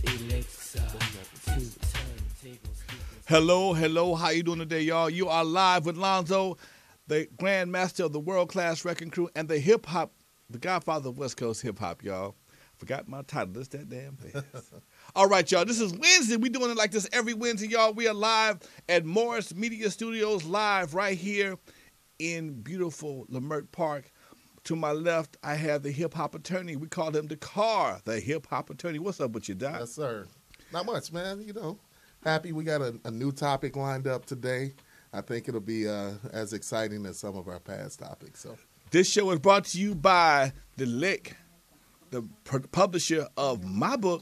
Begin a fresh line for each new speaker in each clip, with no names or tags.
Hello, how you doing today, y'all? You are live with Lonzo, the Grand Master of the world-class wrecking crew, and the hip-hop, the godfather of West Coast hip-hop, y'all. Forgot my title. It's that damn fast. All right, y'all, this is Wednesday. We're doing it like this every Wednesday, y'all. We are live at Morris Media Studios, live right here in beautiful Leimert Park. To my left, I have the hip-hop attorney. We call him the Car, the hip-hop attorney. What's up with you, Doc?
Yes, sir. Not much, man. You know, happy we got a new topic lined up today. I think it'll be as exciting as some of our past topics. So,
this show is brought to you by The Lick, the publisher of my book,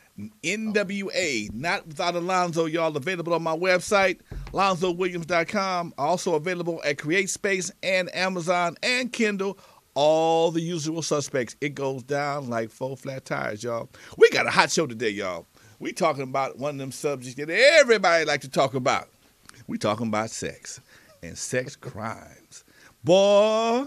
NWA, Not Without Alonzo, y'all. Available on my website, LonzoWilliams.com. Also available at CreateSpace and Amazon and Kindle. All the usual suspects. It goes down like 4 flat tires, y'all. We got a hot show today, y'all. We talking about one of them subjects that everybody like to talk about. We talking about sex and sex crimes. Boy,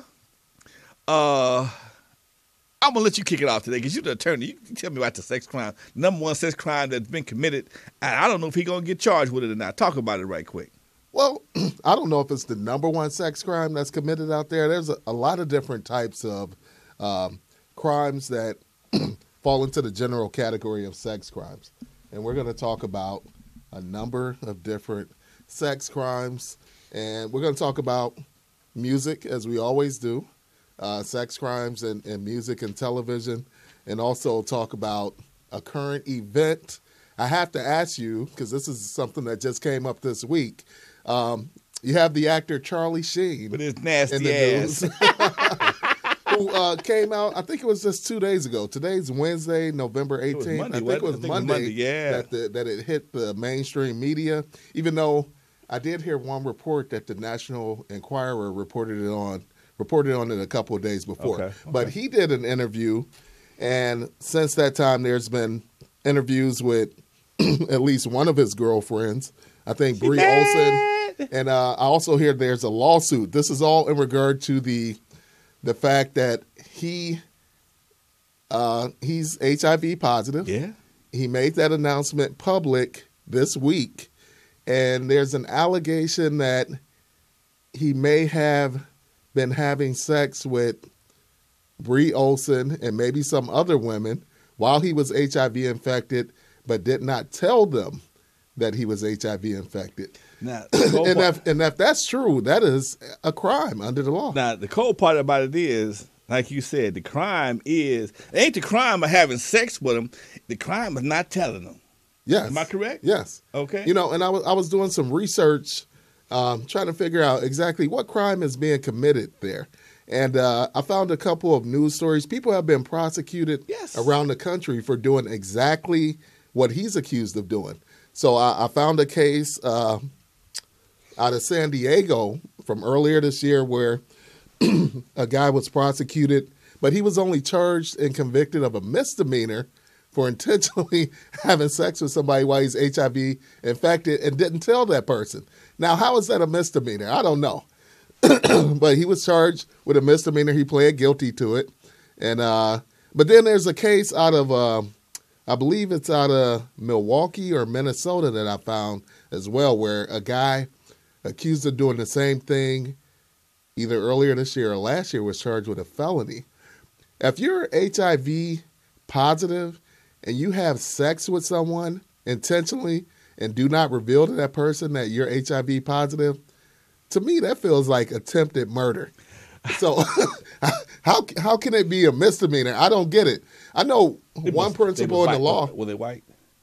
I'm going to let you kick it off today because you're the attorney. You tell me about the sex crime. Number one sex crime that's been committed. And I don't know if he's going to get charged with it or not. Talk about it right quick.
well, I don't know if it's the number one sex crime that's committed out there. There's a lot of different types of crimes that fall into the general category of sex crimes. And we're going to talk about a number of different sex crimes. And we're going to talk about music, as we always do, sex crimes and music and television, and also talk about a current event. I have to ask you, because this is something that just came up this week, you have the actor Charlie Sheen.
With his nasty
in the
ass.
news, who came out, I think it was just 2 days ago. Today's Wednesday, November 18th.
Monday,
I think it was Monday,
yeah.
that it hit the mainstream media, even though I did hear one report that the National Enquirer reported on it a couple of days before.
Okay.
But he did an interview, and since that time, there's been interviews with at least one of his girlfriends, I think Brie Olson, and I also hear there's a lawsuit. This is all in regard to the fact that he's HIV positive.
Yeah.
He made that announcement public this week, and there's an allegation that he may have been having sex with Brie Olson and maybe some other women while he was HIV infected, but did not tell them that he was HIV infected.
Now,
and if that's true, that is a crime under the law.
Now, the cold part about it is, like you said, the crime is, it ain't the crime of having sex with him. The crime is not telling them.
Yes.
Am I correct?
Yes.
Okay.
You know, and I was doing some research, trying to figure out exactly what crime is being committed there. And I found a couple of news stories. People have been prosecuted around the country for doing exactly what he's accused of doing. So I found a case out of San Diego from earlier this year where a guy was prosecuted, but he was only charged and convicted of a misdemeanor for intentionally having sex with somebody while he's HIV infected and didn't tell that person. Now, how is that a misdemeanor? I don't know. But he was charged with a misdemeanor. He pled guilty to it. And but then there's a case out of, I believe it's out of Milwaukee or Minnesota that I found as well, where a guy accused of doing the same thing either earlier this year or last year was charged with a felony. If you're HIV positive and you have sex with someone intentionally and do not reveal to that person that you're HIV positive, to me, that feels like attempted murder. So how can it be a misdemeanor? I don't get it. I know one principle in the law.
Were they white?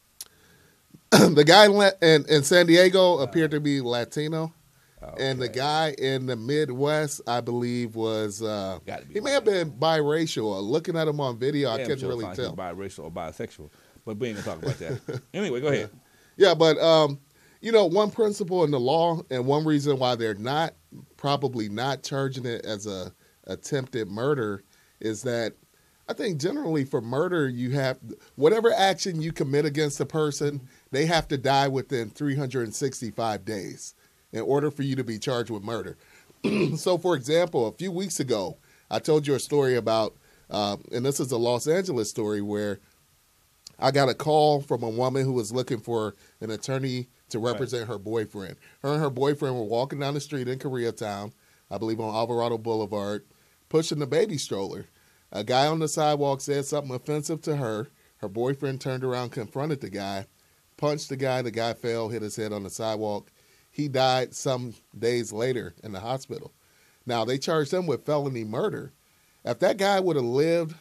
The guy in San Diego appeared to be Latino. Okay. And the guy in the Midwest, I believe, was he may have been biracial. Looking at him on video, I couldn't really tell.
Biracial or bisexual, but we ain't gonna talk about that. Anyway, go ahead.
Yeah, but one principle in the law, and one reason why they're probably not charging it as a attempted murder, is that I think generally for murder, you have whatever action you commit against a person, they have to die within 365 days in order for you to be charged with murder. So, for example, a few weeks ago, I told you a story about, and this is a Los Angeles story where I got a call from a woman who was looking for an attorney to represent her boyfriend. Her and her boyfriend were walking down the street in Koreatown, I believe on Alvarado Boulevard, pushing the baby stroller. A guy on the sidewalk said something offensive to her. Her boyfriend turned around, confronted the guy, punched the guy. The guy fell, hit his head on the sidewalk. He died some days later in the hospital. Now, they charged him with felony murder. If that guy would have lived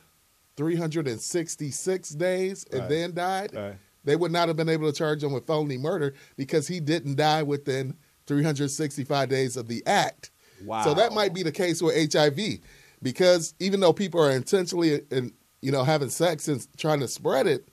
366 days and then died, they would not have been able to charge him with felony murder because he didn't die within 365 days of the act.
Wow.
So that might be the case with HIV, because even though people are intentionally, having sex and trying to spread it,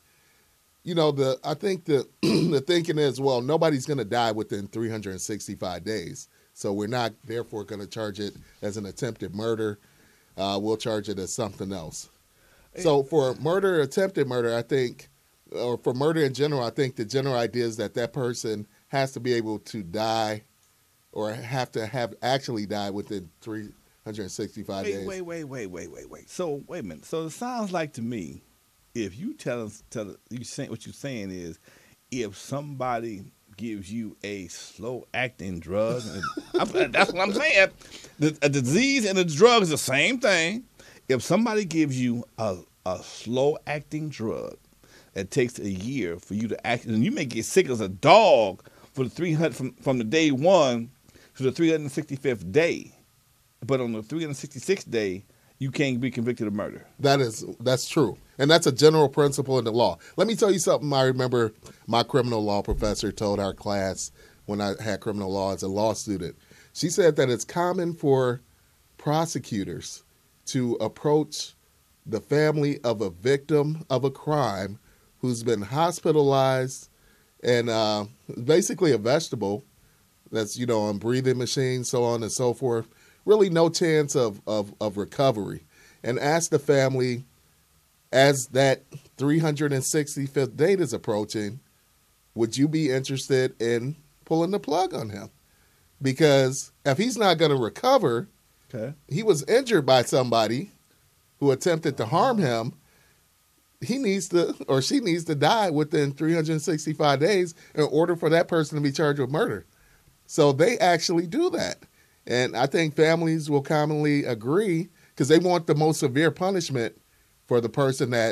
I think the thinking is, well, nobody's going to die within 365 days. So we're not, therefore, going to charge it as an attempted murder. We'll charge it as something else. So for murder, attempted murder, I think, or for murder in general, I think the general idea is that person has to be able to die or have to have actually died within 365 days.
Wait. So wait a minute. So it sounds like to me, if you what you're saying is, if somebody gives you a slow acting drug, that's what I'm saying. A disease and a drug is the same thing. If somebody gives you a slow acting drug that takes a year for you to act, and you may get sick as a dog for the 300 from the day one to the 365th day, but on the 366th day, you can't be convicted of murder.
That's true. And that's a general principle in the law. Let me tell you something I remember my criminal law professor told our class when I had criminal law as a law student. She said that it's common for prosecutors to approach the family of a victim of a crime who's been hospitalized and basically a vegetable that's, on breathing machines, so on and so forth, really no chance of recovery, and ask the family, as that 365th date is approaching, would you be interested in pulling the plug on him? Because if he's not going to recover, he was injured by somebody who attempted to harm him, he needs to, or she needs to die within 365 days in order for that person to be charged with murder. So they actually do that. And I think families will commonly agree because they want the most severe punishment for the person that,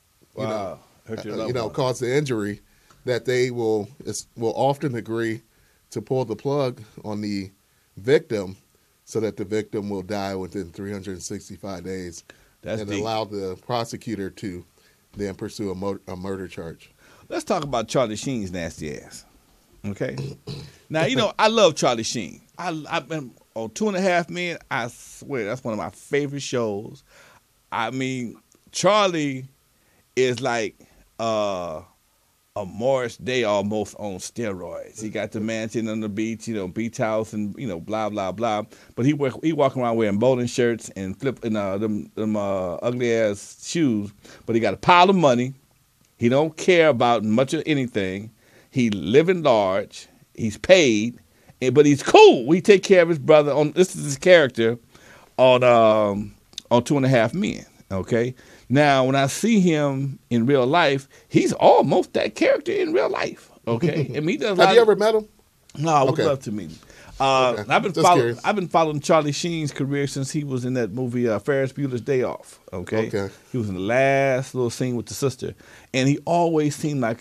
caused the injury, that they will often agree to pull the plug on the victim so that the victim will die within 365 days. That's and deep. Allow the prosecutor to then pursue a murder charge.
Let's talk about Charlie Sheen's nasty ass. Okay? Now, I love Charlie Sheen. I've been on 2.5 Men. I swear, that's one of my favorite shows. I mean, Charlie is like a Morris Day almost on steroids. He got the mansion on the beach, beach house and, blah, blah, blah. But he walking around wearing bowling shirts and flipping them ugly-ass shoes. But he got a pile of money. He don't care about much of anything. He living large. He's paid. But he's cool. He take care of his brother. This is his character on 2.5 Men, okay? Now, when I see him in real life, he's almost that character in real life. Okay, and he does.
Have you ever met him?
No, I would love to meet him. Okay. I've been following Charlie Sheen's career since he was in that movie Ferris Bueller's Day Off. Okay, he was in the last little scene with the sister, and he always seemed like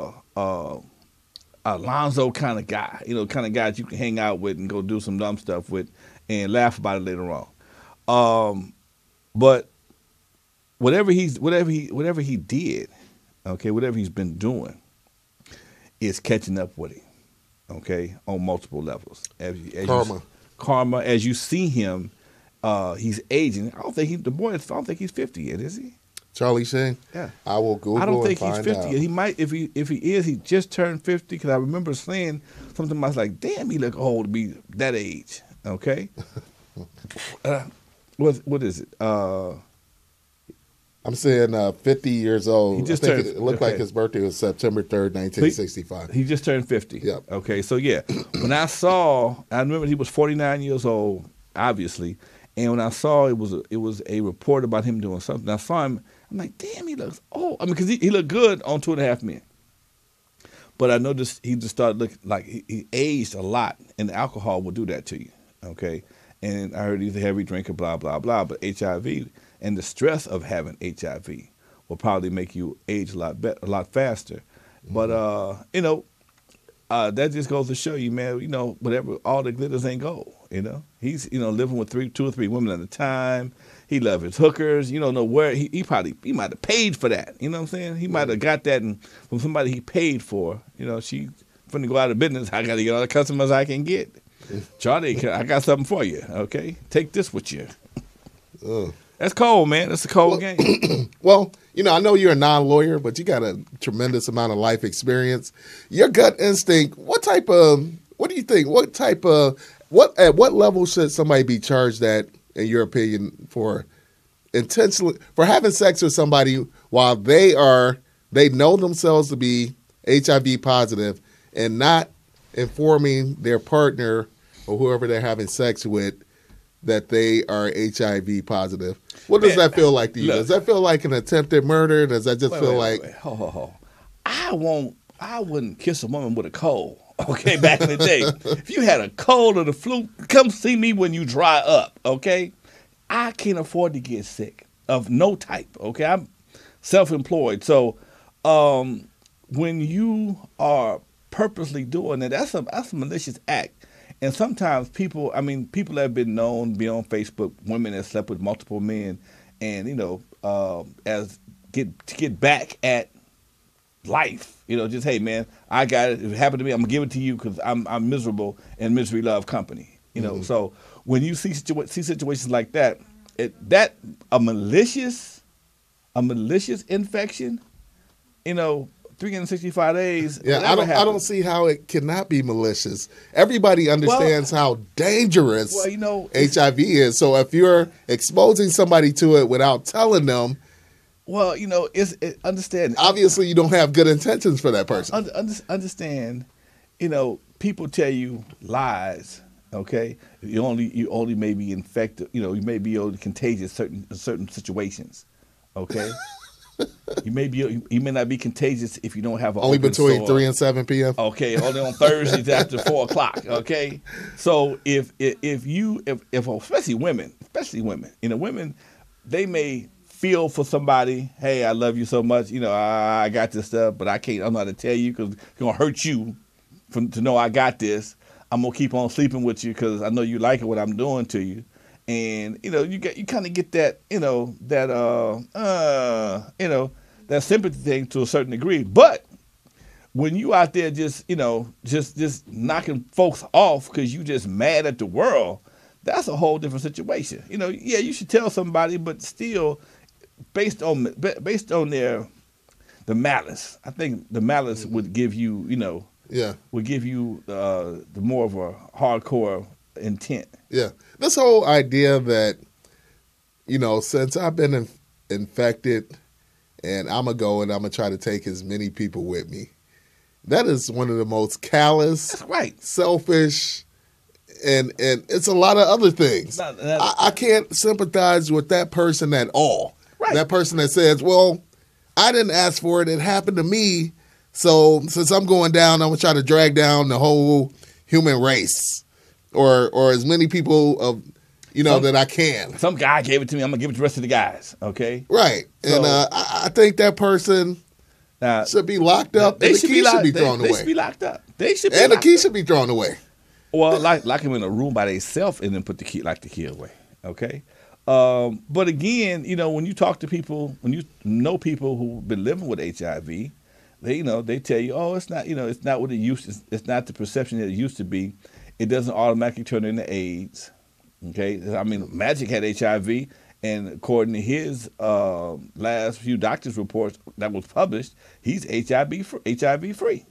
Alonzo kind of guy. Kind of guy that you can hang out with and go do some dumb stuff with and laugh about it later on. But whatever he did, okay, whatever he's been doing, is catching up with him, okay, on multiple levels. Karma. As you see him, he's aging. I don't think he's 50 yet, is he?
Charlie Sheen?
Yeah.
I will Google. I
don't think he's 50 yet. He might, if he is, he just turned 50. Because I remember saying something. I was like, damn, he look old to be that age. Okay. What is it?
I'm saying 50 years old. It looked like his birthday was September 3rd, 1965.
He just turned 50.
Yep.
Okay, so yeah. When I remember he was 49 years old, obviously. And when I saw it was a report about him doing something. I saw him, I'm like, damn, he looks old. I mean, because he looked good on 2.5 Men. But I noticed he just started looking like he aged a lot, and alcohol will do that to you, okay? And I heard he's a heavy drinker, blah, blah, blah. But HIV and the stress of having HIV will probably make you age a lot faster. But, that just goes to show you, man, whatever, all the glitters ain't gold, He's, living with 2 or 3 women at a time. He loves his hookers. You don't know where he might have paid for that. You know what I'm saying? He might have got that from somebody he paid for. She finna go out of business. I got to get all the customers I can get. Charlie, I got something for you. Okay, take this with you. That's cold, man. That's a cold game.
Well, I know you're a non-lawyer, but you got a tremendous amount of life experience. Your gut instinct. What do you think? At what level should somebody be charged at, in your opinion, for having sex with somebody while they know themselves to be HIV positive and not informing their partner or whoever they're having sex with that they are HIV positive? What does that feel like to you? Look, does that feel like an attempted murder? Does that just feel like?
I wouldn't kiss a woman with a cold. Okay, back in the day, if you had a cold or the flu, come see me when you dry up. Okay, I can't afford to get sick of no type. Okay, I'm self-employed, so when you are purposely doing it, that's a malicious act. And sometimes people that have been known to be on Facebook, women that slept with multiple men, and to get back at life, just, hey man, I got it. It happened to me. I'm gonna give it to you because I'm miserable, and misery love company. So when you see situations like that, a malicious infection, 365 days.
Yeah, I don't see how it cannot be malicious. Everybody understands how dangerous HIV is. So if you're exposing somebody to it without telling them,
well, understand.
Obviously, you don't have good intentions for that person.
Understand, people tell you lies. Okay, you only may be infected. You may be contagious in certain situations. Okay. You may not be contagious if you don't have an
only
open
between
sore.
3 and 7 p.m.
Okay, only on Thursdays after 4 o'clock. Okay, so if especially women, women, they may feel for somebody. Hey, I love you so much. I got this stuff, but I'm not to tell you because it's gonna hurt you to know I got this. I'm gonna keep on sleeping with you because I know you like it what I'm doing to you. And you kind of get that that sympathy thing to a certain degree. But when you out there just knocking folks off because you just mad at the world, that's a whole different situation. Yeah, you should tell somebody, but still, based on the malice, I think the malice would give you would give you the more of a hardcore intent.
Yeah. This whole idea that, since I've been infected and I'm going to go and I'm going to try to take as many people with me, that is one of the most callous,
that's right,
selfish, and it's a lot of other things. I can't sympathize with that person at all.
Right.
That person that says, well, I didn't ask for it. It happened to me. So since I'm going down, I'm going to try to drag down the whole human race. Or as many people of that I can.
Some guy gave it to me. I'm gonna give it to the rest of the guys. Okay.
Right, so, and I think that person should be locked up. And the key should be thrown away. They
should be locked up.
And the key should be thrown away.
Well, like him in a room by themselves and then put the key away. Okay. But again, when you talk to people, when you know people who've been living with HIV, they tell you, oh, it's not, it's not what it used to. It's not the perception that it used to be. It doesn't automatically turn into AIDS. Okay, Magic had HIV, and according to his last few doctor's reports that was published, he's HIV free.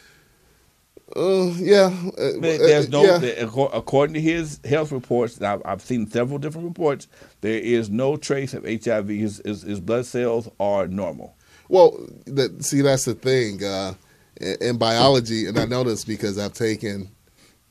Yeah.
There's no. According to his health reports, I've seen several different reports. There is no trace of HIV. His blood cells are normal.
Well, that's the thing in biology, and I know this because I've taken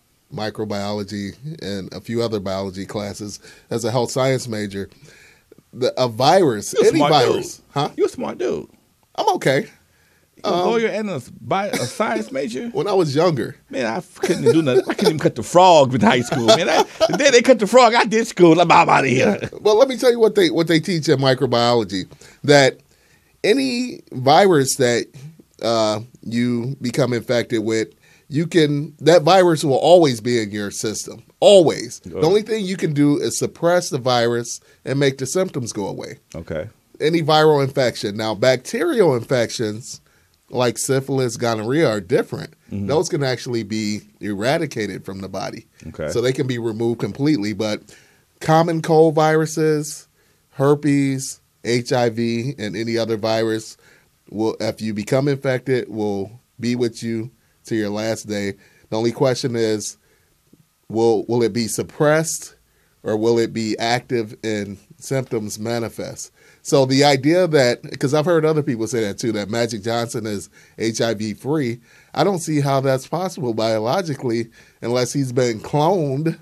microbiology and a few other biology classes as a health science major. a virus,
You're a
any
smart
virus,
dude.
huh?
You're a smart dude.
I'm okay.
A lawyer and a science major.
When I was younger,
Man, I couldn't do nothing. I couldn't even cut the frog in high school. Man, the day they cut the frog, I did school. I'm out of here.
well, let me tell you what they teach in microbiology, that any virus that you become infected with, that virus will always be in your system. Always.
Okay.
The only thing you can do is suppress the virus and make the symptoms go away.
Okay.
Any viral infection. Now, bacterial infections like syphilis, gonorrhea are different. Mm-hmm. Those can actually be eradicated from the body.
Okay.
So they can be removed completely. But common cold viruses, herpes, HIV, and any other virus, if you become infected, will be with you to your last day. The only question is, will it be suppressed or will it be active and symptoms manifest? So the idea that, because I've heard other people say that too, that Magic Johnson is HIV free, I don't see how that's possible biologically unless he's been cloned.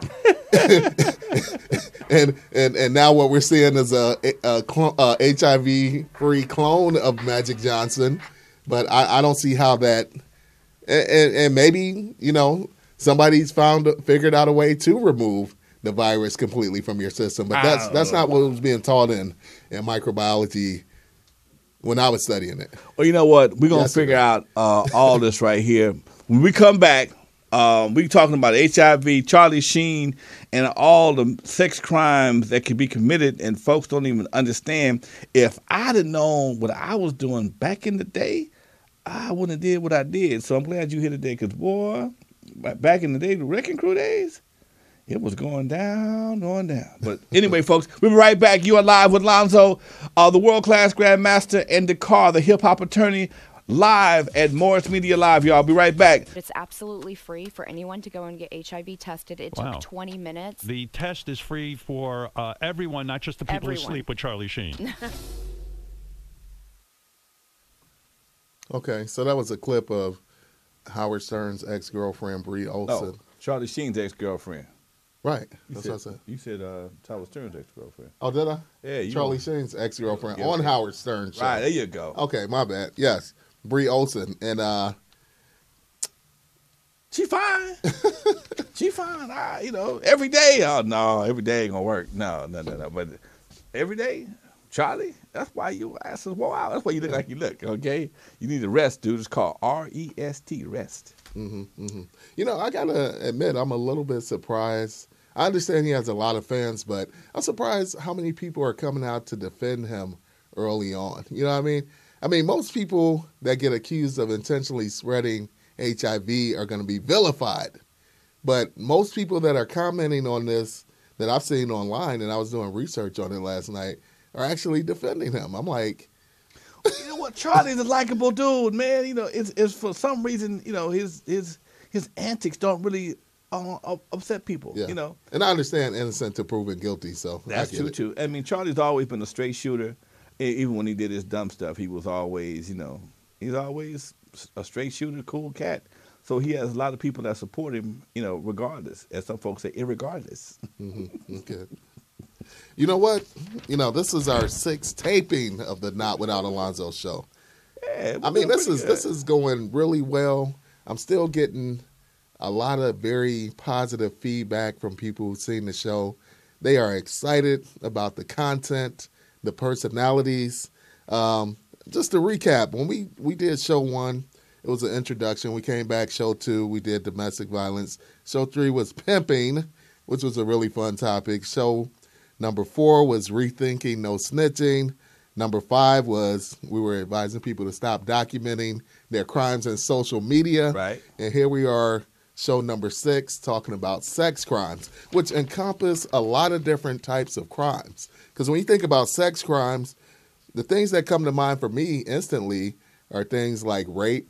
and now what we're seeing is a HIV free clone of Magic Johnson. But I don't see how that, and maybe, somebody's figured out a way to remove the virus completely from your system. But that's not what was being taught in microbiology when I was studying it.
Well, you know what? We're going to figure out all this right here. When we come back, we're talking about HIV, Charlie Sheen, and all the sex crimes that could be committed, and folks don't even understand. If I'd have known what I was doing back in the day, I wouldn't have did what I did. So I'm glad you're here today because, boy, back in the day, the Wrecking Crew days, it was going down. But anyway, folks, we'll be right back. You are live with Lonzo, the world-class grandmaster, and Dakar, the hip-hop attorney, live at Morris Media Live, y'all. I'll be right back.
It's absolutely free for anyone to go and get HIV tested. It took 20 minutes.
The test is free for everyone, not just the people who sleep with Charlie Sheen.
Okay, so that was a clip of Howard Stern's ex-girlfriend, Bree Olson.
Oh, Charlie Sheen's ex-girlfriend.
Right. That's what I said.
You said Howard Stern's ex-girlfriend.
Oh, did I?
Yeah.
Charlie Sheen's ex-girlfriend on Howard Stern's show.
Right, there you go.
Okay, my bad. Yes, Bree Olson. And
she fine. She fine. Every day. Oh, no, every day ain't going to work. No. But every day, Charlie, that's why your ass is wore out. That's why you look like you look, okay? You need to rest, dude. It's called R-E-S-T, rest.
Mm-hmm, mm-hmm. I got to admit, I'm a little bit surprised. I understand he has a lot of fans, but I'm surprised how many people are coming out to defend him early on. You know what I mean? I mean, most people that get accused of intentionally spreading HIV are going to be vilified. But most people that are commenting on this that I've seen online, and I was doing research on it last night, are actually defending him. I'm like,
you know what? Charlie's a likable dude, man. It's for some reason, his antics don't really upset people.
Yeah. And I understand innocent to proven guilty, so
that's true too. I mean, Charlie's always been a straight shooter. Even when he did his dumb stuff, he was always, he's always a straight shooter, cool cat. So he has a lot of people that support him, regardless. As some folks say, irregardless.
Mm-hmm. Okay. You know what? This is our 6th taping of the Not Without Alonzo show.
Yeah,
I mean, this is going really well. I'm still getting a lot of very positive feedback from people who've seen the show. They are excited about the content, the personalities. Just to recap, when we did show 1, it was an introduction. We came back, show 2, we did domestic violence. Show 3 was pimping, which was a really fun topic. Show number 4 was rethinking no snitching. Number 5 was we were advising people to stop documenting their crimes in social media.
Right.
And here we are, show number 6, talking about sex crimes, which encompass a lot of different types of crimes. Because when you think about sex crimes, the things that come to mind for me instantly are things like rape,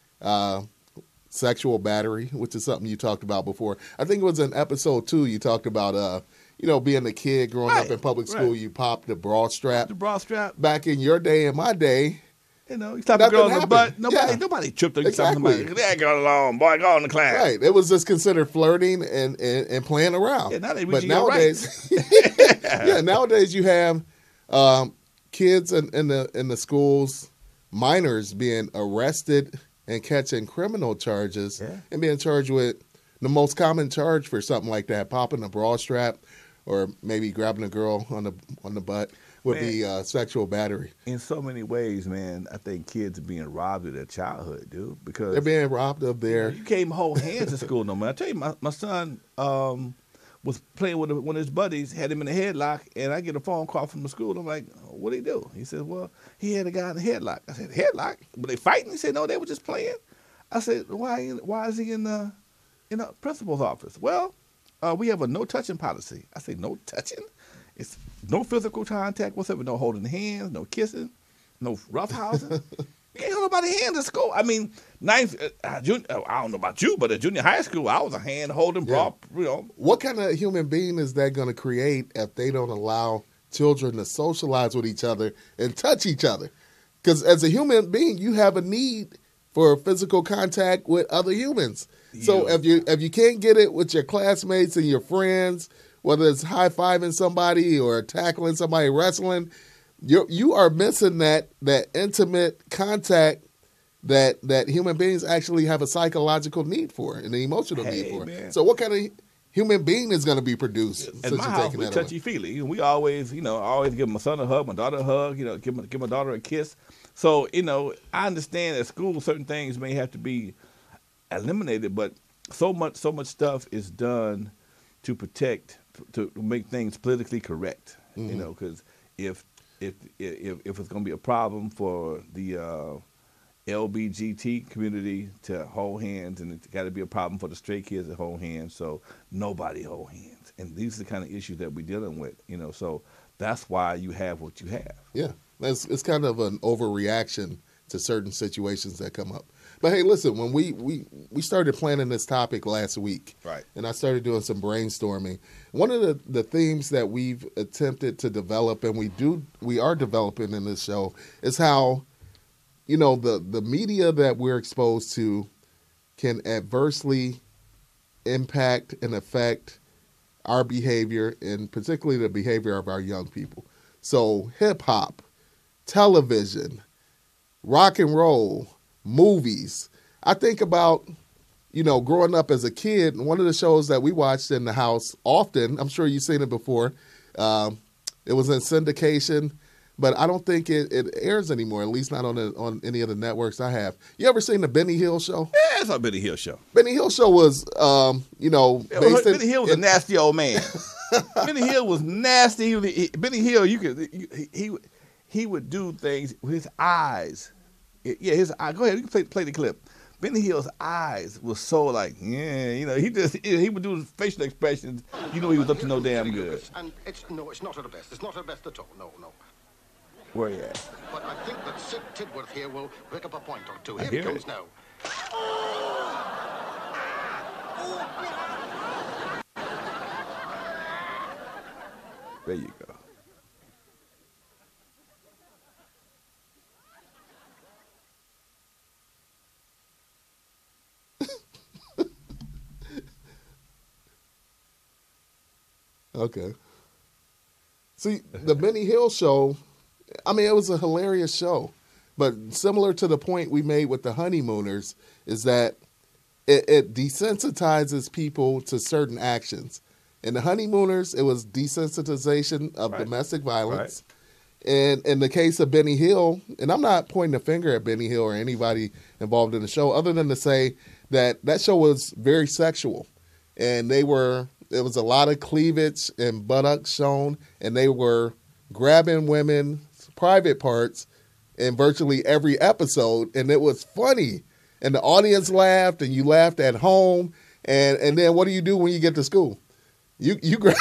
sexual battery, which is something you talked about before. I think it was in episode 2 you talked about, being a kid growing up in public school, you popped the bra strap.
The bra strap.
Back in your day and my day,
you slap a girl in the butt. Nobody tripped her.
Exactly.
Leave that girl alone, boy. Go on to class.
Right. It was just considered flirting and playing around.
Yeah, now they
but
reaching
nowadays, nowadays you have Kids in the schools, minors being arrested and catching criminal charges and being charged with the most common charge for something like that, popping a bra strap or maybe grabbing a girl on the butt would be sexual battery.
In so many ways, man, I think kids are being robbed of their childhood, dude, because
they're being robbed of their...
You can't hold hands in school no more. I tell you, my son was playing with one of his buddies, had him in a headlock, and I get a phone call from the school. I'm like, what'd he do? He said, well, he had a guy in a headlock. I said, headlock? Were they fighting? He said, no, they were just playing. I said, why is he in the principal's office? Well, we have a no touching policy. I say, no touching? It's no physical contact whatsoever, no holding hands, no kissing, no roughhousing. You can't hold nobody's hand in school. I mean, I don't know about you, but at junior high school, I was a hand holding,
What kind of human being is that going to create if they don't allow children to socialize with each other and touch each other? Because as a human being, you have a need for physical contact with other humans. So if you can't get it with your classmates and your friends, whether it's high-fiving somebody or tackling somebody, wrestling, you are missing that intimate contact that human beings actually have a psychological need for and an emotional need for. Man. So what kind of human being is going to be produced?
At my house, we touchy-feely. We always, give my son a hug, my daughter a hug, give my daughter a kiss. So, I understand at school certain things may have to be eliminated, but so much stuff is done to protect, to make things politically correct. Because if it's going to be a problem for the LBGT community to hold hands, and it's got to be a problem for the straight kids to hold hands, so nobody hold hands. And these are the kind of issues that we're dealing with, so that's why you have what you have.
Yeah, it's kind of an overreaction to certain situations that come up. But hey, listen, when we started planning this topic last week,
right, and
I started doing some brainstorming, one of the themes that we've attempted to develop, and we are developing in this show, is how, the media that we're exposed to can adversely impact and affect our behavior, and particularly the behavior of our young people. So hip-hop, television, rock and roll, movies. I think about, growing up as a kid, one of the shows that we watched in the house often, I'm sure you've seen it before, it was in syndication, but I don't think it airs anymore, at least not on any of the networks I have. You ever seen the Benny Hill Show?
Yeah, it's a Benny Hill Show.
Benny Hill Show was,
Benny Hill was a nasty old man. Benny Hill was nasty. Benny Hill, he would do things with his eyes. His eye. Go ahead, you can play the clip. Benny Hill's eyes was so like, he would do facial expressions. He was up to no damn good.
And it's not at the best. It's not at the best at all. No.
Where he at?
But I think that Sid Tidworth here will pick up a point or two. Here he comes now.
There you go.
Okay. See, the Benny Hill Show, it was a hilarious show. But similar to the point we made with the Honeymooners is that it desensitizes people to certain actions. In the Honeymooners, it was desensitization of domestic violence. Right. And in the case of Benny Hill, and I'm not pointing a finger at Benny Hill or anybody involved in the show, other than to say that show was very sexual. And there was a lot of cleavage and buttocks shown, and they were grabbing women's private parts in virtually every episode, and it was funny. And the audience laughed, and you laughed at home. And then what do you do when you get to school? You grab.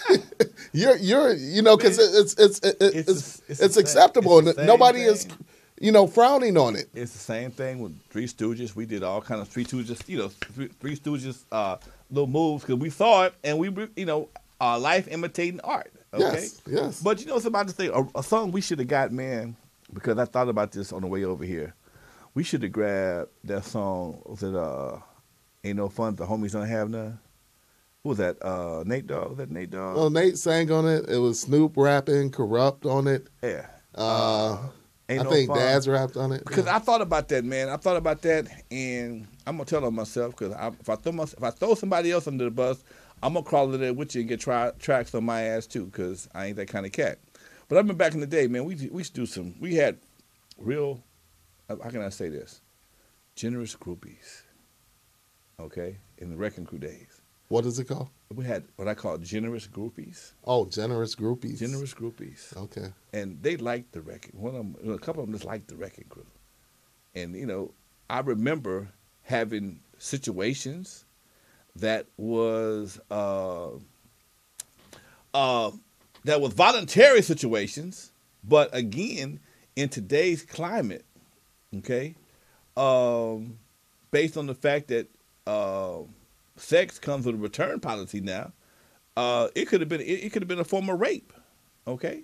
Because it's acceptable, and nobody is, frowning on it.
It's the same thing with Three Stooges. We did all kinds of Three Stooges, Three Stooges little moves because we saw it, and we, life imitating art. Okay?
Yes.
But it's about to say a song we should have got, man, because I thought about this on the way over here. We should have grabbed that song. Was it "Ain't No Fun If the Homies Don't Have None"? Who was that? Nate Dogg? Was that Nate Dogg?
Well, Nate sang on it. It was Snoop rapping, Corrupt on it.
Yeah.
I think Daz rapped on it.
Because I thought about that, man. I thought about that, and I'm gonna tell on myself because if I throw somebody else under the bus, I'm gonna crawl in there with you and get tracks on my ass too, because I ain't that kind of cat. But I remember back in the day, man, we used to do some. We had real. How can I say this? Generous groupies. Okay, in the Wrecking Crew days.
What is it called?
We had what I call generous groupies.
Oh, generous groupies.
Generous groupies.
Okay.
And they liked the Wrecking. A couple of them just liked the Wrecking Crew. And I remember having situations that was voluntary situations, but again, in today's climate, okay, based on the fact that sex comes with a return policy now, it could have been a form of rape, okay.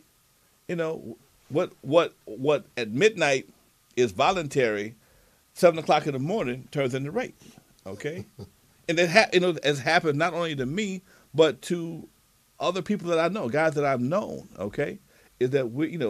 What at midnight is voluntary, 7 o'clock in the morning turns into rape, okay. And it has happened not only to me but to other people that I know, guys that I've known, okay. Is that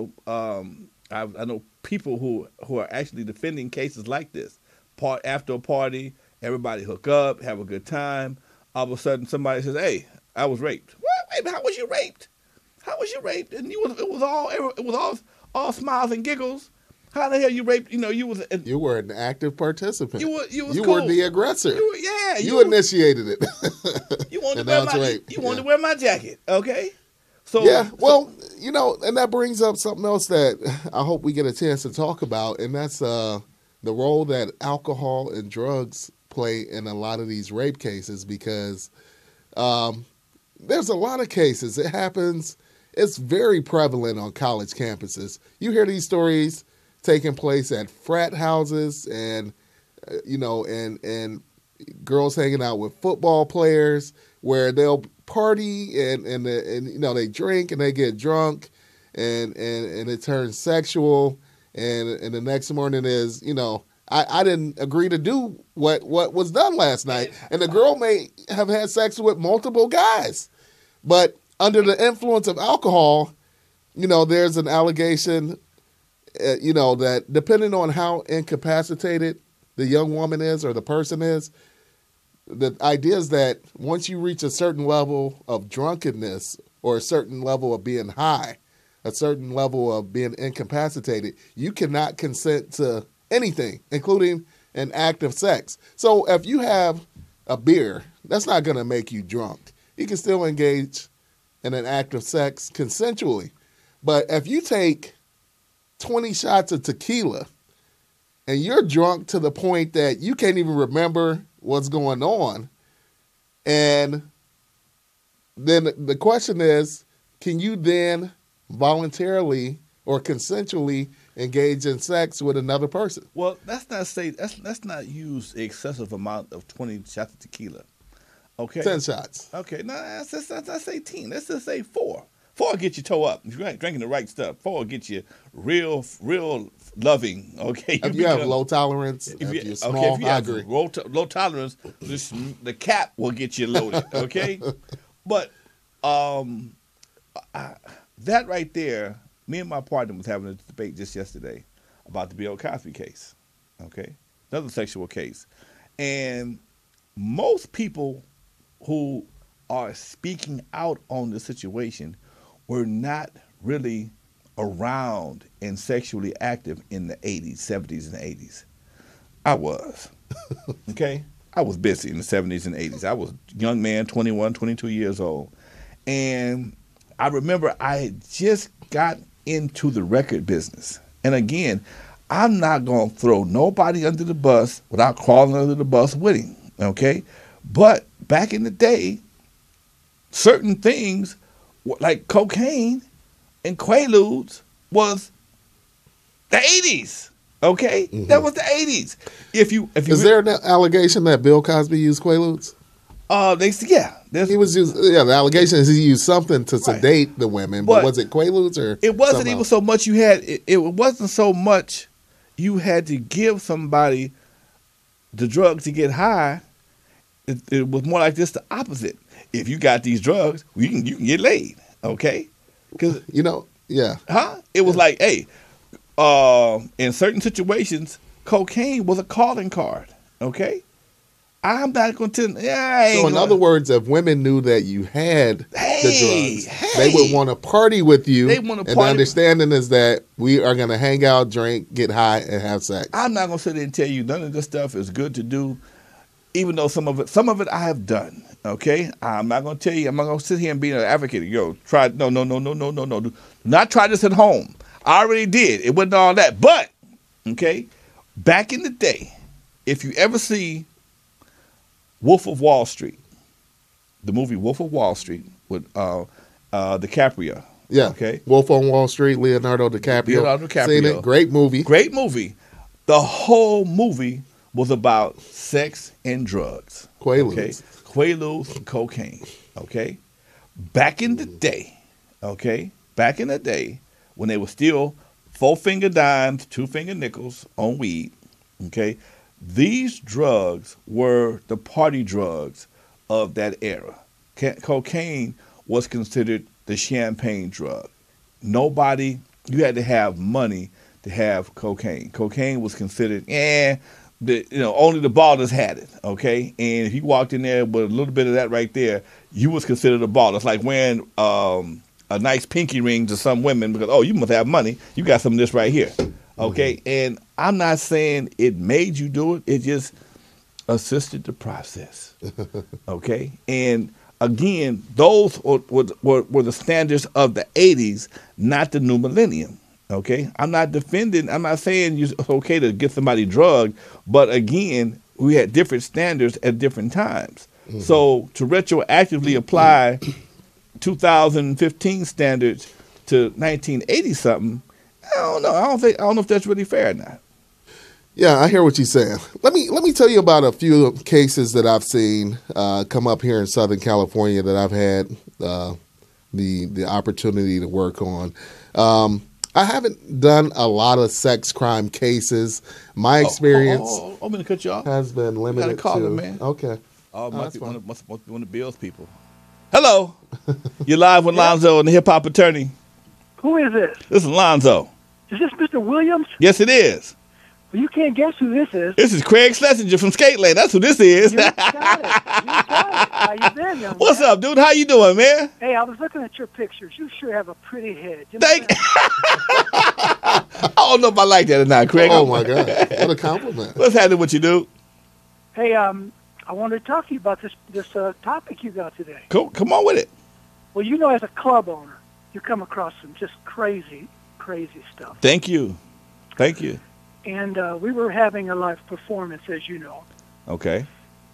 I know people who are actually defending cases like this. After a party, everybody hook up, have a good time. All of a sudden, somebody says, "Hey, I was raped." What? Wait, how was you raped? How was you raped? And it was all smiles and giggles. How the hell you raped? You
were an active participant.
You
cool. Were the aggressor. You initiated it.
You wanted to wear my jacket, okay? So
yeah, well, and that brings up something else that I hope we get a chance to talk about, and that's the role that alcohol and drugs play in a lot of these rape cases, because there's a lot of cases. It happens. It's very prevalent on college campuses. You hear these stories taking place at frat houses, and and girls hanging out with football players, where they'll party and they drink and they get drunk, and it turns sexual, and the next morning is I didn't agree to do what was done last night, and the girl may have had sex with multiple guys, but under the influence of alcohol, there's an allegation, that depending on how incapacitated the young woman is or the person is, the idea is that once you reach a certain level of drunkenness or a certain level of being high, a certain level of being incapacitated, you cannot consent to anything, including an act of sex. So if you have a beer, that's not going to make you drunk. You can still engage in an act of sex consensually. But if you take 20 shots of tequila and you're drunk to the point that you can't even remember what's going on, and then the question is, can you then voluntarily or consensually engage in sex with another person?
Well, let's not use the excessive amount of 20 shots of tequila. Okay.
10 shots.
Okay. No, let's say 10. Let's just say 4. 4 will get you toe up. If you're drinking the right stuff, 4 will get you real loving. Okay.
If you have low tolerance, if you're small,
if you have low tolerance, the cap will get you loaded. Okay. But that right there, me and my partner was having a debate just yesterday about the Bill Cosby case. Okay. Another sexual case. And most people who are speaking out on the situation were not really around and sexually active in the 80s, 70s, and 80s. I was. Okay? I was busy in the 70s and 80s. I was a young man, 21, 22 years old. And I remember I had just got into the record business. And again, I'm not going to throw nobody under the bus without crawling under the bus with him. Okay? But back in the day, certain things like cocaine and Quaaludes was the 80s. Okay? Mm-hmm. That was the 80s. Is
there an allegation that Bill Cosby used Quaaludes?
He
was used. Yeah, the allegation is he used something to sedate the women, but was it Quaaludes or?
It wasn't even so much it wasn't so much you had to give somebody the drug to get high. it was more like this, the opposite. If you got these drugs, you can get laid, okay? Because
yeah.
It was like, hey, in certain situations, cocaine was a calling card, okay? I'm not going to tell. So
in other words, if women knew that you had the drugs, they would want to party with you.
They want to
party. And the understanding is that we are going to hang out, drink, get high, and have sex.
I'm not going to sit there and tell you none of this stuff is good to do, even though some of it I have done. Okay, I'm not going to tell you. I'm not going to sit here and be an advocate. Try no. Do not try this at home. I already did. It wasn't all that. But okay, back in the day, if you ever see Wolf of Wall Street, the movie Wolf of Wall Street with DiCaprio.
Yeah.
Okay.
Wolf on Wall Street, Leonardo DiCaprio. Seen it. Great movie.
Great movie. The whole movie was about sex and drugs.
Quaaludes.
Okay? Quaaludes and cocaine. Okay. Back in the day, when they were still 4-finger dimes, 2-finger nickels on weed, okay, these drugs were the party drugs of that era. Cocaine was considered the champagne drug. You had to have money to have cocaine. Cocaine was considered, only the ballers had it, okay? And if you walked in there with a little bit of that right there, you was considered a baller. It's like wearing a nice pinky ring to some women because, you must have money. You got some of this right here. Okay, and I'm not saying it made you do it. It just assisted the process. Okay, and again, those were the standards of the 80s, not the new millennium. Okay, I'm not saying it's okay to get somebody drugged, but again, we had different standards at different times. Mm-hmm. So to retroactively apply 2015 standards to 1980 something, I don't know. I don't know if that's really fair or not.
Yeah, I hear what you're saying. Let me tell you about a few cases that I've seen come up here in Southern California that I've had the opportunity to work on. I haven't done a lot of sex crime cases. My experience
I'm going to cut you off.
Has been limited.
You got to call him, man.
Okay.
Must be one of the Bills people. Hello. You're live with Lonzo and the Hip Hop Attorney.
Who is this?
This is Lonzo.
Is this Mr. Williams?
Yes, it is.
Well, you can't guess who this is.
This is Craig Schlesinger from Skateland. That's who this is.
You got it. How you been, young
What's
man?
up, dude? How you doing, man?
Hey, I was looking at your pictures. You sure have a pretty head.
Thank you. I don't know if I like that or not, Craig.
Oh, my God. What a compliment.
What's happening with you, dude?
Hey, I wanted to talk to you about this topic you got today.
Cool. Come on with it.
Well, as a club owner, you come across some just crazy stuff.
Thank you.
And we were having a live performance, as you know.
Okay.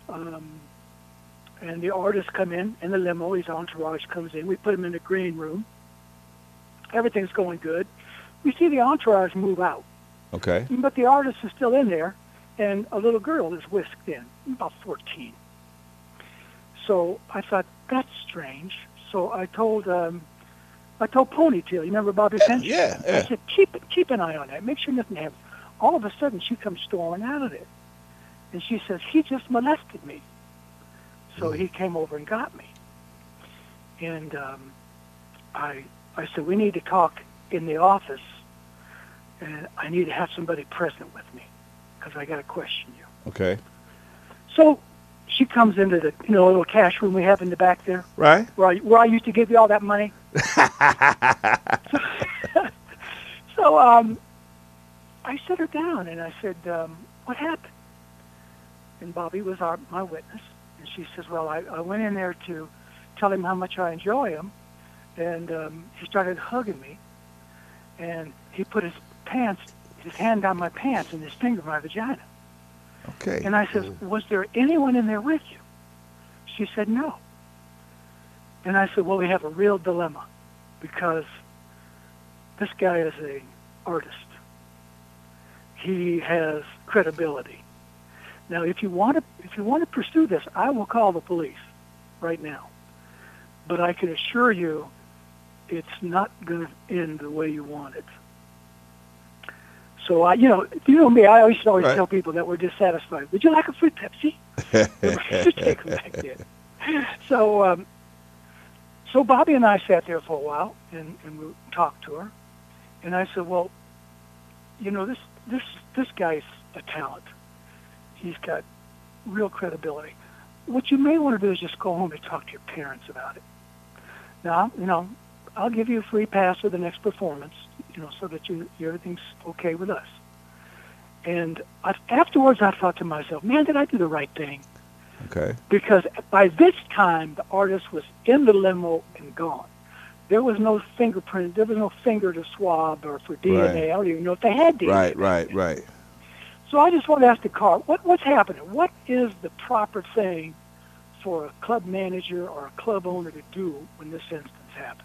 And the artist come in the limo. His entourage comes in. We put him in the green room. Everything's going good. We see the entourage move out.
Okay.
But the artist is still in there, and a little girl is whisked in, about 14. So I thought, that's strange. So I told Ponytail, you remember Bobby Finch?
Yeah.
I said, keep an eye on that. Make sure nothing happens. All of a sudden, she comes storming out of it. And she says, he just molested me. So he came over and got me. And I said, we need to talk in the office, and I need to have somebody present with me because I got to question you.
Okay.
So she comes into the little cash room we have in the back there.
Right.
Where I used to give you all that money. So I set her down and I said, what happened? And Bobby was my witness. And she says, well, I went in there to tell him how much I enjoy him. And he started hugging me. And he put his hand down my pants and his finger in my vagina.
Okay.
And I said, was there anyone in there with you? She said, no. And I said, well, we have a real dilemma because this guy is an artist. He has credibility. Now, if you want to pursue this, I will call the police right now. But I can assure you it's not going to end the way you want it. So you know me. I always
Right.
tell people that we're dissatisfied. Would you like a free Pepsi? Just take them back then. So Bobby and I sat there for a while and we talked to her, and I said, well, this guy's a talent. He's got real credibility. What you may want to do is just go home and talk to your parents about it. Now, I'll give you a free pass for the next performance, so that everything's okay with us. And afterwards, I thought to myself, man, did I do the right thing?
Okay.
Because by this time, the artist was in the limo and gone. There was no fingerprint. There was no finger to swab or for DNA.
Right.
I don't even know if they had DNA.
Right.
So I just want to ask the car, what's happening? What is the proper thing for a club manager or a club owner to do when this instance happens?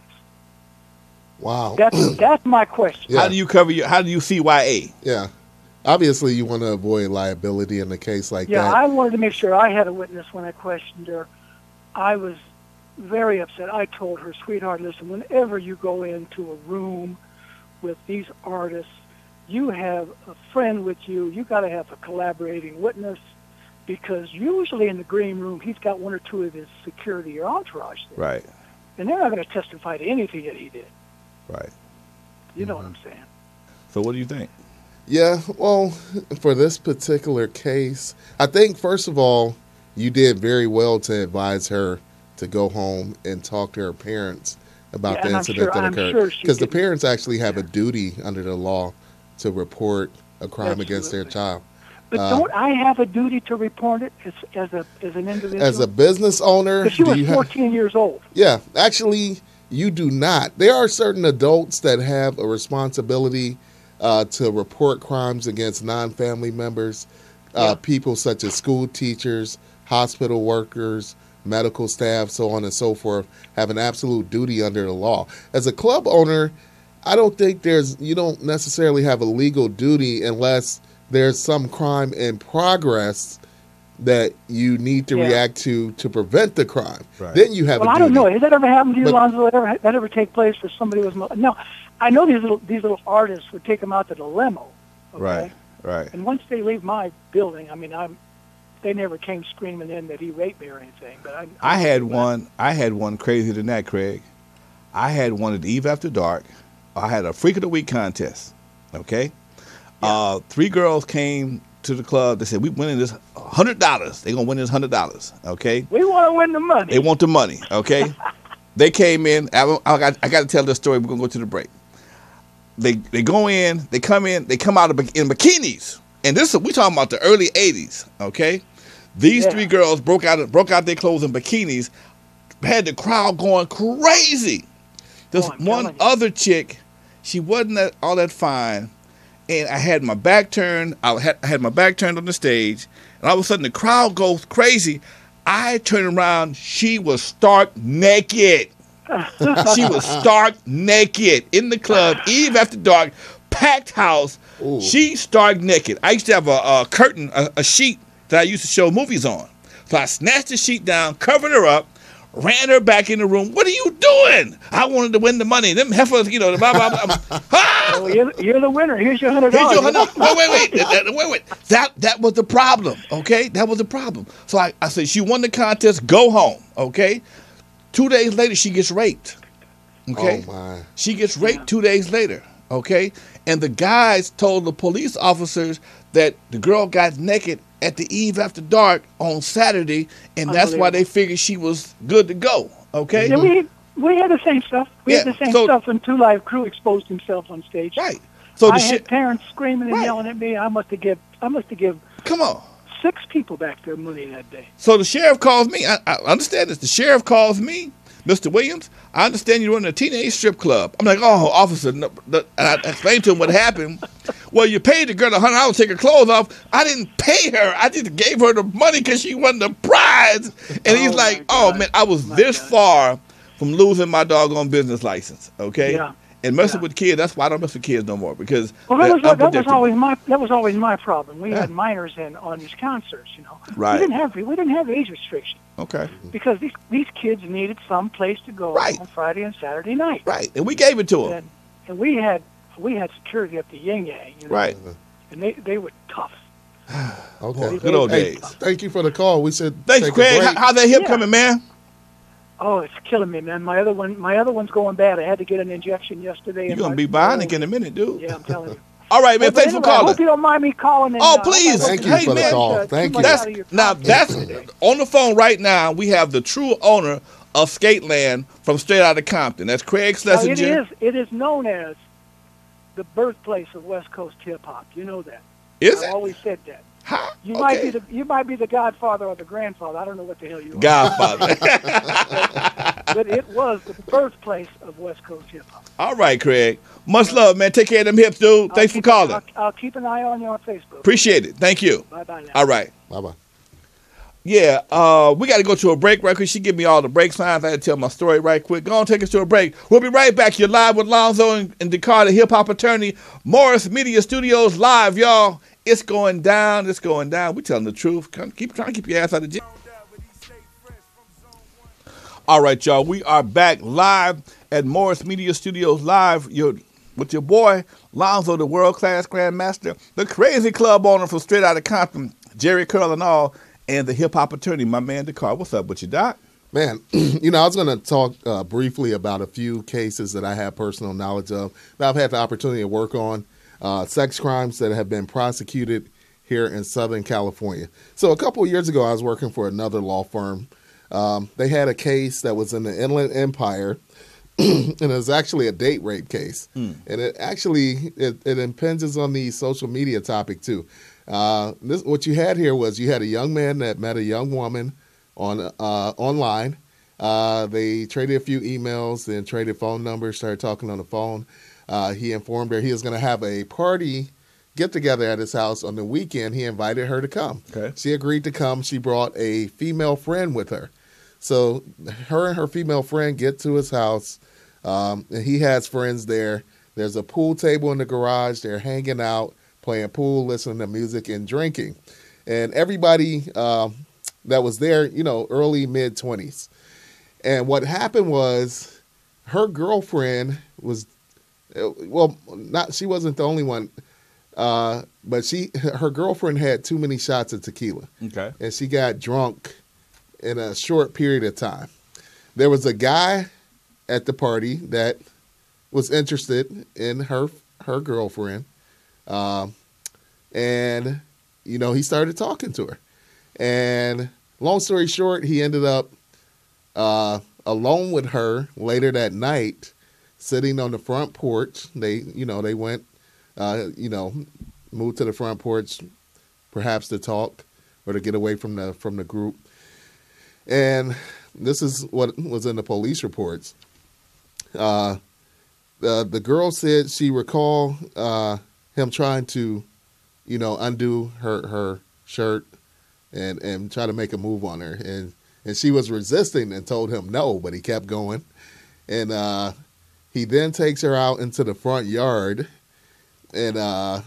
Wow.
That's my question.
Yeah.
How do you cover how do you CYA?
Yeah. Obviously, you want to avoid liability in a case like that.
Yeah, I wanted to make sure I had a witness when I questioned her. I was very upset. I told her, sweetheart, listen, whenever you go into a room with these artists, you have a friend with you. You got to have a collaborating witness, because usually in the green room, he's got one or two of his security or entourage there.
Right.
And they're not going to testify to anything that he did.
Right.
You know what I'm saying?
So what do you think?
Yeah, well, for this particular case, I think, first of all, you did very well to advise her to go home and talk to her parents about the incident that occurred. Because the parents actually have a duty under the law to report a crime against their child.
But don't I have a duty to report it as an individual?
As a business owner?
Because she was 14 years old.
Yeah, actually, you do not. There are certain adults that have a responsibility to report crimes against non-family members, people such as school teachers, hospital workers, medical staff, so on and so forth, have an absolute duty under the law. As a club owner, I don't think you don't necessarily have a legal duty unless there's some crime in progress that you need to react to prevent the crime. Right. Then you have a duty.
I don't know. Has that ever happened to you, Alonzo? That ever take place where somebody was... No, I know these little artists would take them out to the limo. Okay?
Right.
And once they leave my building, they never came screaming in that he raped me or anything. But
I had one crazier than that, Craig. I had one at the Eve After Dark. I had a Freak of the Week contest. Okay. Yeah. 3 girls came to the club. They said, we winning this $100. They're gonna win this $100. Okay.
We want to win the money.
They want the money. Okay. They came in. I got to tell this story. We're gonna go to the break. They go in. They come in. They come out in bikinis. And we talking about the early '80s. Okay. These 3 girls broke out their clothes in bikinis. Had the crowd going crazy. There's one other chick. She wasn't all that fine. And I had my back turned. I had my back turned on the stage, and all of a sudden the crowd goes crazy. I turn around. She was stark naked. She was stark naked in the club. Eve After Dark, packed house. Ooh. She stark naked. I used to have a curtain, a sheet that I used to show movies on. So I snatched the sheet down, covered her up, ran her back in the room. What are you doing? I wanted to win the money. Them heifers, blah, blah, blah.
Oh, you're the winner. Here's your $100.
Here's your $100. Wait. That was the problem, okay? That was the problem. So I said, she won the contest, go home, okay? 2 days later, she gets raped, okay?
Oh, my.
She gets raped 2 days later, okay? And the guys told the police officers that the girl got naked at the Eve After Dark on Saturday, and that's why they figured she was good to go, okay?
Yeah, we had the same stuff. We had the same stuff when Two Live Crew exposed himself on stage.
Right. So
I had parents screaming and yelling at me. I must have give
come on
6 people back their money that day.
So the sheriff calls me. I understand this. The sheriff calls me, Mr. Williams. I understand you're running a teenage strip club. I'm like, oh, officer. And I explained to him what happened. Well, you paid the girl $100 to take her clothes off. I didn't pay her. I just gave her the money because she won the prize. And he's like, oh, man, I was this far from losing my doggone business license, okay? Yeah. And messing with kids, that's why I don't mess with kids no more, because
that was always my problem. We had minors on these concerts,
Right.
We didn't have age restriction.
Okay.
Because these kids needed some place to go on Friday and Saturday night.
Right. And we gave it to them.
And we had we had security up the yin yang,
Right.
And they were tough.
Okay.
Good old days.
Thank you for the call. We should
Thanks,
take a
Craig.
break.
How's that hip coming, man?
Oh, it's killing me, man. My other one's going bad. I had to get an injection yesterday.
You're going to be bionic in a minute, dude.
Yeah, I'm telling you.
All right, man. Thanks for
I
calling.
hope you don't mind me calling. And,
Please.
Thank you for the call. Thank you.
That's on the phone right now. We have the true owner of Skateland from Straight Outta Compton. That's Craig Schlesinger.
It is known as the birthplace of West Coast hip hop. You know that.
Is
I've
it?
always said that.
Huh?
You might be the godfather or the grandfather. I don't know what the hell you are.
Godfather.
But it was the birthplace of West Coast hip hop.
All right, Craig. Much love, man. Take care of them hips, dude. Thanks for calling.
I'll keep an eye on you on Facebook.
Appreciate it. Thank you.
Bye-bye now.
All right.
Bye-bye.
Yeah, we got to go to a break right quick. She give me all the break signs. I had to tell my story right quick. Go on, take us to a break. We'll be right back. You're live with Lonzo and Dakar, the hip-hop attorney. Morris Media Studios live, y'all. It's going down. It's going down. We telling the truth. Keep trying to keep your ass out of jail. All right, y'all. We are back live at Morris Media Studios live. With your boy, Lonzo, the world-class grandmaster, the crazy club owner from Straight Outta Compton, Jerry Curl and all, and the hip-hop attorney, my man, Dakar. What's up with you, Doc?
Man, I was going to talk briefly about a few cases that I have personal knowledge of that I've had the opportunity to work on, sex crimes that have been prosecuted here in Southern California. So a couple of years ago, I was working for another law firm. They had a case that was in the Inland Empire, and it was actually a date rape case. And it impinges on the social media topic, too. What you had here was you had a young man that met a young woman online. They traded a few emails, then traded phone numbers, started talking on the phone. He informed her he was going to have a party get-together at his house on the weekend. He invited her to come.
Okay.
She agreed to come. She brought a female friend with her. So her and her female friend get to his house, and he has friends there. There's a pool table in the garage. They're hanging out, playing pool, listening to music, and drinking. And everybody that was there, early, mid-20s. And what happened was her girlfriend was, she wasn't the only one, but her girlfriend had too many shots of tequila. Okay. And she got drunk in a short period of time. There was a guy at the party that was interested in her girlfriend. And, he started talking to her. And long story short, he ended up alone with her later that night, sitting on the front porch. They went, moved to the front porch, perhaps to talk or to get away from the group. And this is what was in the police reports. The girl said she recalled him trying to, undo her shirt and try to make a move on her. And she was resisting and told him no, but he kept going. And he then takes her out into the front yard, and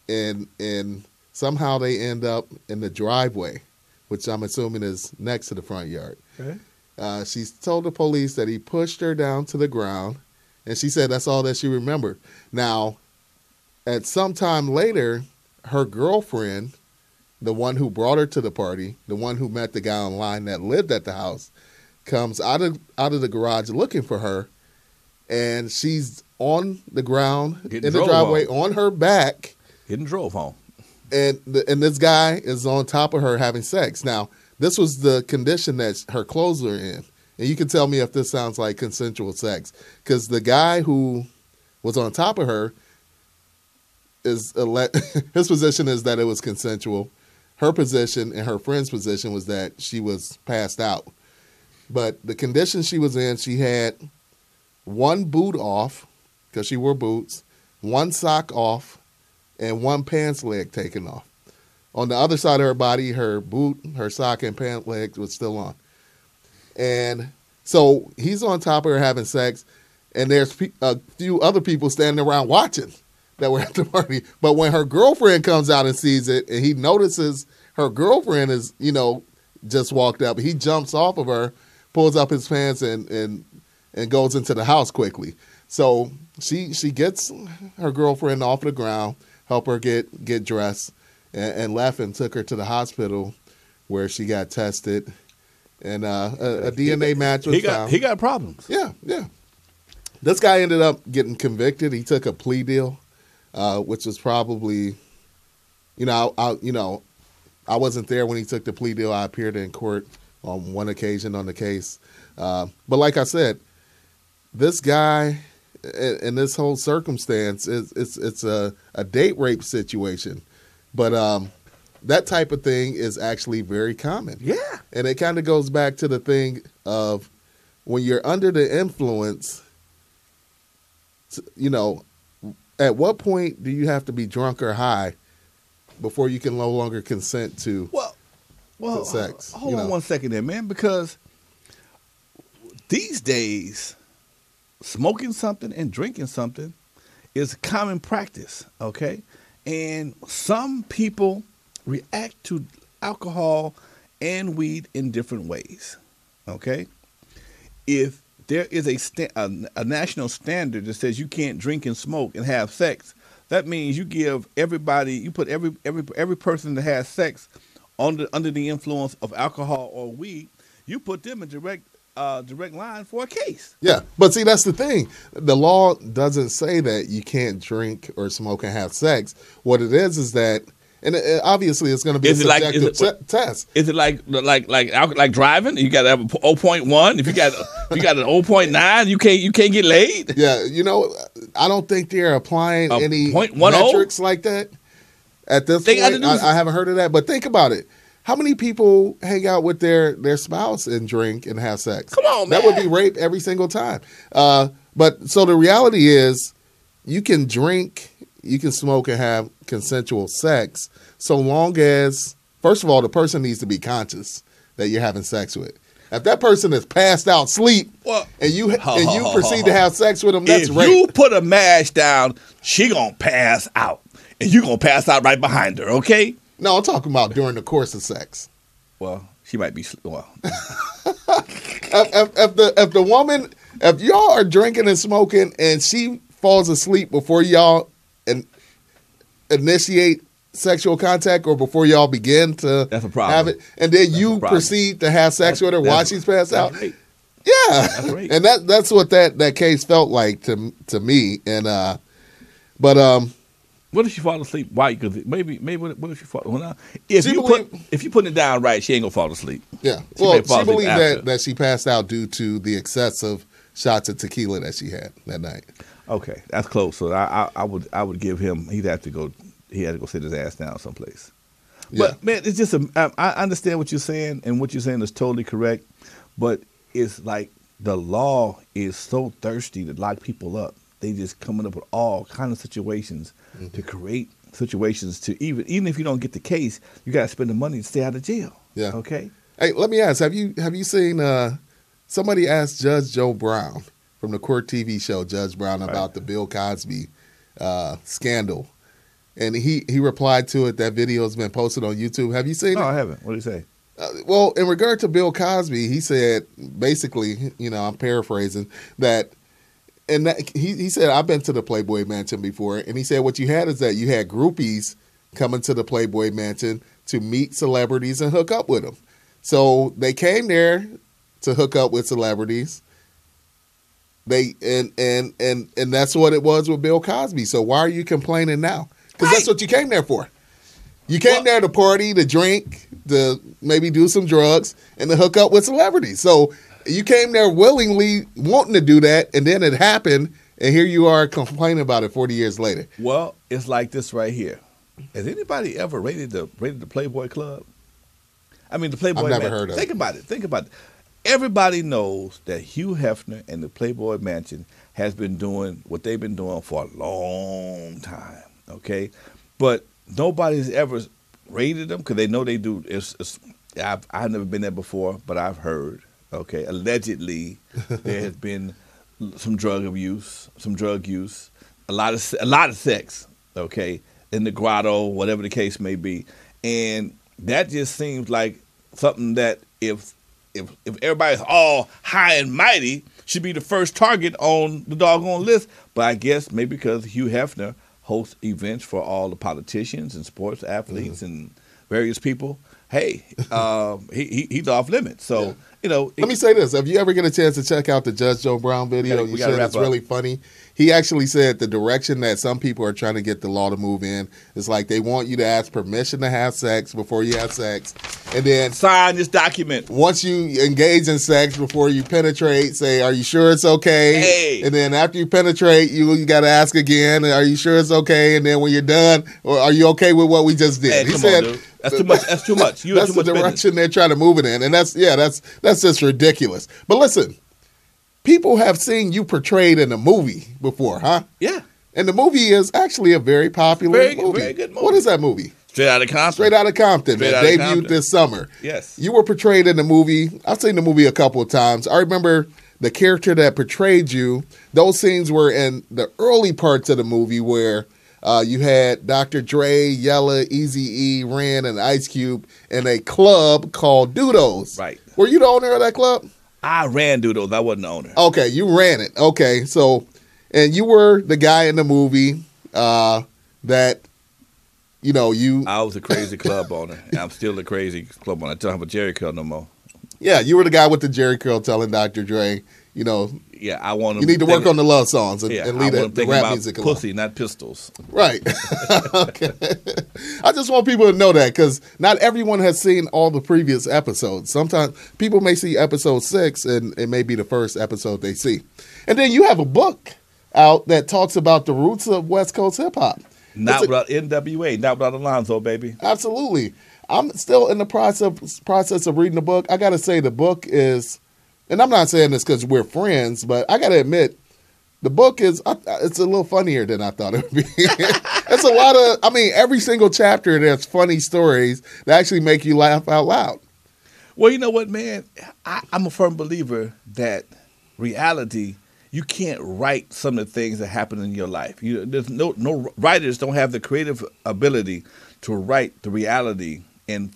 somehow they end up in the driveway, which I'm assuming is next to the front yard. Okay. She told the police that he pushed her down to the ground, and she said that's all that she remembered. Now, at some time later, her girlfriend, the one who brought her to the party, the one who met the guy online that lived at the house, comes out of the garage looking for her, and she's on the ground in the driveway on her back.
Getting drove home.
And this guy is on top of her having sex. Now, this was the condition that her clothes were in. And you can tell me if this sounds like consensual sex. Because the guy who was on top of her, his position is that it was consensual. Her position and her friend's position was that she was passed out. But the condition she was in, she had one boot off, because she wore boots, one sock off, and one pants leg taken off. On the other side of her body, her boot, her sock, and pant leg was still on. And so he's on top of her having sex, and there's a few other people standing around watching that were at the party. But when her girlfriend comes out and sees it, and he notices her girlfriend is, just walked up, he jumps off of her, pulls up his pants, and goes into the house quickly. So she gets her girlfriend off the ground, help her get dressed, and left and took her to the hospital where she got tested, and a DNA match was found.
He got problems.
Yeah. This guy ended up getting convicted. He took a plea deal, which was probably, I wasn't there when he took the plea deal. I appeared in court on one occasion on the case. But like I said, this guy and this whole circumstance it's a date rape situation. But that type of thing is actually very common.
Yeah.
And it kind of goes back to the thing of when you're under the influence, at what point do you have to be drunk or high before you can no longer consent to sex?
Hold on 1 second there, man, because these days, smoking something and drinking something is common practice, okay? And some people react to alcohol and weed in different ways, okay? If there is a national standard that says you can't drink and smoke and have sex, that means you give everybody, you put every person that has sex under the influence of alcohol or weed, you put them in direct line for a case.
Yeah, but see, that's the thing. The law doesn't say that you can't drink or smoke and have sex. What it is that, and obviously it's going to be a subjective test.
Is it like driving? You got to have a 0.1. If you got an 0.9, you can't get laid.
Yeah, I don't think they're applying any metrics like that at this point. I haven't heard of that, but think about it. How many people hang out with their spouse and drink and have sex?
Come on, man.
That would be rape every single time. But so the reality is you can drink, you can smoke and have consensual sex so long as, first of all, the person needs to be conscious that you're having sex with. If that person is passed out asleep and you proceed to have sex with them, that's rape.
If you put a match down, she going to pass out. And you going to pass out right behind her, okay?
No, I'm talking about during the course of sex.
Well, she might be.
If the woman, if y'all are drinking and smoking and she falls asleep before y'all initiate sexual contact or before y'all begin to
that's a problem.
Have it, and then you proceed to have sex with her while she's passed out.
Right.
Yeah,
that's right.
And that's what that case felt like to me. And
what if she fall asleep? Why? Because maybe what if she fall? Well, if you put it down right, she ain't gonna fall asleep.
Yeah. She believed that she passed out due to the excessive shots of tequila that she had that night.
Okay, that's close. So I would give him. He had to go sit his ass down someplace. But yeah. Man, it's just I understand what you're saying, and what you're saying is totally correct. But it's like the law is so thirsty to lock people up. They just coming up with all kinds of situations to create situations to even if you don't get the case, you got to spend the money to stay out of jail. Yeah. Okay.
Hey, let me ask: Have you seen? Somebody asked Judge Joe Brown from the Court TV show Judge Brown about the Bill Cosby scandal, and he replied to it. That video has been posted on YouTube. Have you seen it?
No, I haven't. What did he say?
Well, in regard to Bill Cosby, he said basically, I'm paraphrasing that. And he said, I've been to the Playboy Mansion before. And he said what you had is that you had groupies coming to the Playboy Mansion to meet celebrities and hook up with them. So they came there to hook up with celebrities. And that's what it was with Bill Cosby. So why are you complaining now? Because that's what you came there for. You came there to party, to drink, to maybe do some drugs, and to hook up with celebrities. So you came there willingly wanting to do that, and then it happened, and here you are complaining about it 40 years later.
Well, it's like this right here. Has anybody ever raided the Playboy Club? I mean, the Playboy
I've never heard of it.
Think about it. Everybody knows that Hugh Hefner and the Playboy Mansion has been doing what they've been doing for a long time, okay? But nobody's ever raided them because they know they do. I've never been there before, but I've heard. Okay, allegedly there has been some drug use, a lot of sex. Okay, in the grotto, whatever the case may be, and that just seems like something that if if everybody's all high and mighty, should be the first target on the doggone list. But I guess maybe because Hugh Hefner hosts events for all the politicians and sports athletes and various people, hey, he's off limits. So, let
me say this. If you ever get a chance to check out the Judge Joe Brown video, you should. It's really funny. He actually said the direction that some people are trying to get the law to move in is like they want you to ask permission to have sex before you have sex. And then
sign this document.
Once you engage in sex, before you penetrate, say, are you sure it's okay?
Hey.
And then after you penetrate, you got to ask again, are you sure it's okay? And then when you're done, or are you okay with what we just did?
Hey, he said, on, that's too much. That's too much.
That's
too much
the direction
business.
they're trying to move it in. And that's just ridiculous. But listen, people have seen you portrayed in a movie before, huh?
Yeah.
And the movie is actually a very popular movie.
Very good movie.
What is that movie?
Straight Outta Compton.
Straight Outta Compton. That debuted this summer.
Yes.
You were portrayed in the movie. I've seen the movie a couple of times. I remember the character that portrayed you. Those scenes were in the early parts of the movie where you had Dr. Dre, Yella, Eazy-E, Ren, and Ice Cube in a club called Dudos.
Right.
Were you the owner of that club?
I ran Dudos. I wasn't the owner.
Okay, you ran it. Okay, so, and you were the guy in the movie that, I was a crazy club owner. And I'm still a crazy club owner. I don't have a Jerry curl no more. Yeah, you were the guy with the Jerry curl telling Dr. Dre,
Yeah, I want
you need to work on the love songs and leave the rap
about
music alone.
Pussy, not pistols.
Right. Okay. I just want people to know that because not everyone has seen all the previous episodes. Sometimes people may see episode 6 and it may be the first episode they see. And then you have a book out that talks about the roots of West Coast hip hop.
Not without NWA, not without Alonzo, baby.
Absolutely. I'm still in the process of reading the book. I got to say the book is, and I'm not saying this because we're friends, but I got to admit, the book is, it's a little funnier than I thought it would be. It's a lot of, every single chapter there's funny stories that actually make you laugh out loud.
Well, you know what, man? I'm a firm believer that reality, you can't write some of the things that happen in your life. There's no writers don't have the creative ability to write the reality. And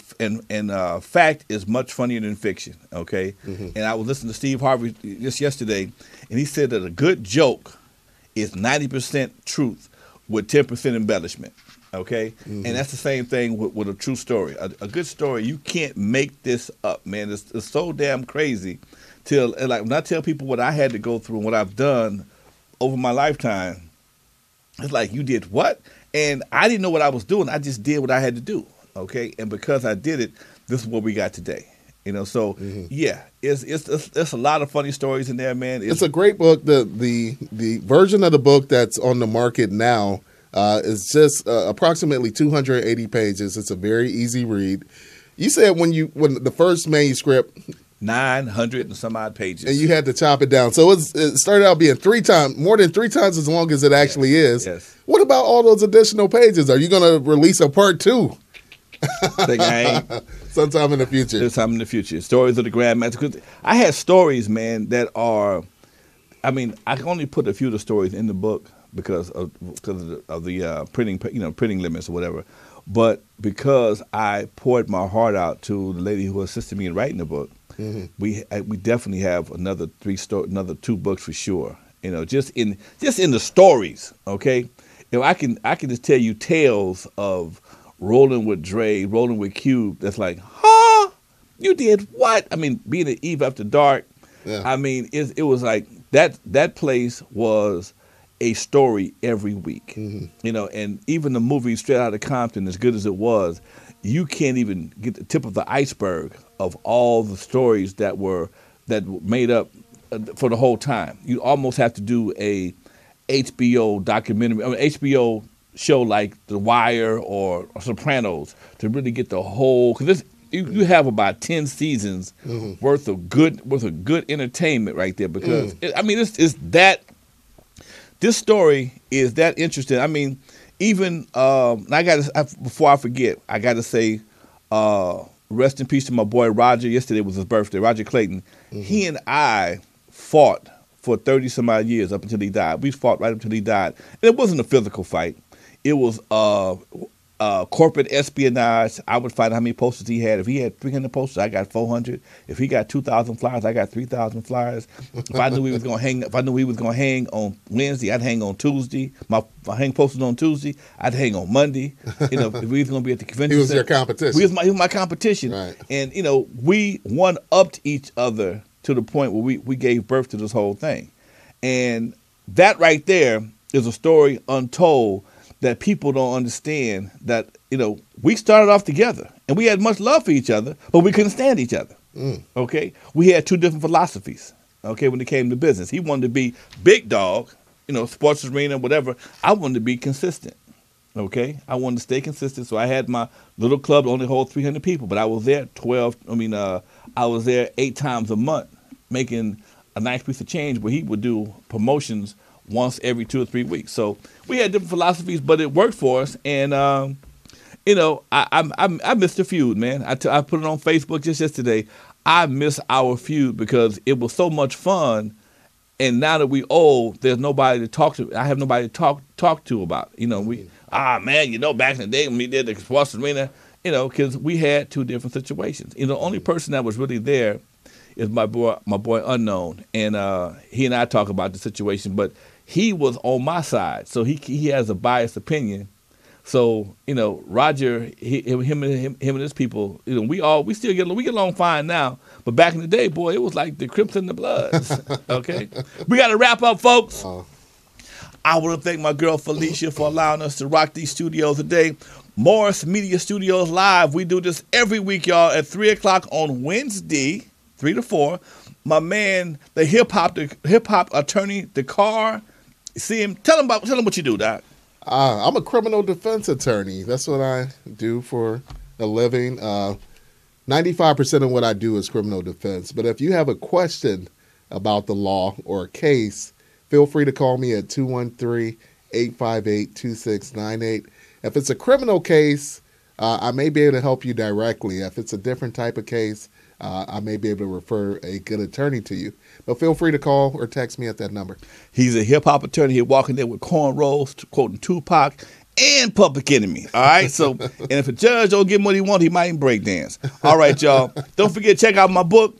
fact is much funnier than fiction, okay? Mm-hmm. And I was listening to Steve Harvey just yesterday, and he said that a good joke is 90% truth with 10% embellishment, okay? Mm-hmm. And that's the same thing with a true story. A good story, you can't make this up, man. It's so damn crazy. When I tell people what I had to go through and what I've done over my lifetime, it's like, you did what? And I didn't know what I was doing. I just did what I had to do. Okay, and because I did it, this is what we got today. So yeah, it's a lot of funny stories in there, man.
It's a great book. The version of the book that's on the market now is just approximately 280 pages. It's a very easy read. You said when the first manuscript
900 and some odd pages,
and you had to chop it down. So it started out being more than three times as long as it actually is.
Yes.
What about all those additional pages? Are you going to release a part 2? Sometime in the future.
Sometime in the future. Stories of the Grandmaster. Because I had stories, man, that are, I can only put a few of the stories in the book because of the printing, printing limits or whatever. But because I poured my heart out to the lady who assisted me in writing the book, we definitely have another 2 books for sure. Just in the stories. Okay, I can just tell you tales of rolling with Dre, rolling with Cube. That's like, huh? You did what? Being at Eve After Dark. Yeah. It was like that place was a story every week. And even the movie Straight Outta Compton, as good as it was, you can't even get the tip of the iceberg of all the stories that were made up for the whole time. You almost have to do a HBO documentary, HBO show like The Wire or Sopranos to really get the whole, because you have about 10 seasons worth of good entertainment right there, because this story is that interesting. Even before I forget, I got to say rest in peace to my boy Roger. Yesterday was his birthday, Roger Clayton. He and I fought for 30 some odd years up until he died. We fought right up until he died, and it wasn't a physical fight. It was corporate espionage. I would find out how many posters he had. If he had 300 posters, I got 400. If he got 2,000 flyers, I got 3,000 flyers. If I knew he was going to hang on Wednesday, I'd hang on Tuesday. If I hang posters on Tuesday, I'd hang on Monday. If we was going to be at the convention,
he was your competition.
He was my competition,
right.
And we one-upped each other to the point where we gave birth to this whole thing, and that right there is a story untold that people don't understand. That we started off together and we had much love for each other, but we couldn't stand each other. Okay, we had two different philosophies. Okay, when it came to business, he wanted to be big dog, sports arena, whatever. I wanted to be consistent. Okay, I wanted to stay consistent, so I had my little club that only hold 300 people, but I was there I was there 8 times a month, making a nice piece of change where he would do promotions once every 2 or 3 weeks. So we had different philosophies, but it worked for us. And I missed the feud, man. I put it on Facebook just yesterday. I miss our feud because it was so much fun. And now that we old, there's nobody to talk to. I have nobody to talk to about. Back in the day when we did the sports arena, because we had 2 different situations. The only person that was really there is my boy Unknown, and he and I talk about the situation, but he was on my side, so he has a biased opinion. So Roger, him and his people, we still get along fine now, but back in the day, boy, it was like the Crips and the Bloods. Okay, we got to wrap up, folks. I want to thank my girl Felicia for allowing us to rock these studios today. Morris Media Studios Live. We do this every week, y'all, at 3 o'clock on Wednesday, 3 to 4. My man, the hip hop attorney, Dakar. See him. Tell him what you do, Doc.
I'm a criminal defense attorney. That's what I do for a living. 95% of what I do is criminal defense. But if you have a question about the law or a case, feel free to call me at 213-858-2698. If it's a criminal case, I may be able to help you directly. If it's a different type of case, I may be able to refer a good attorney to you. But feel free to call or text me at that number.
He's a hip-hop attorney. He's walking there with cornrows, quoting Tupac and Public Enemy. All right? So, and if a judge don't give him what he wants, he might even break dance. All right, y'all. Don't forget, check out my book,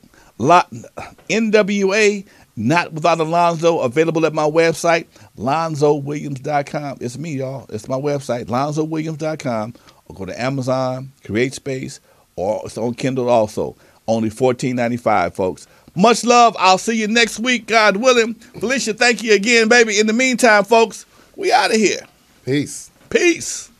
NWA, Not Without Alonzo, available at my website, LonzoWilliams.com. It's me, y'all. It's my website, LonzoWilliams.com. Or go to Amazon, CreateSpace, or it's on Kindle also. Only $14.95, folks. Much love. I'll see you next week, God willing. Felicia, thank you again, baby. In the meantime, folks, we out of here.
Peace.
Peace.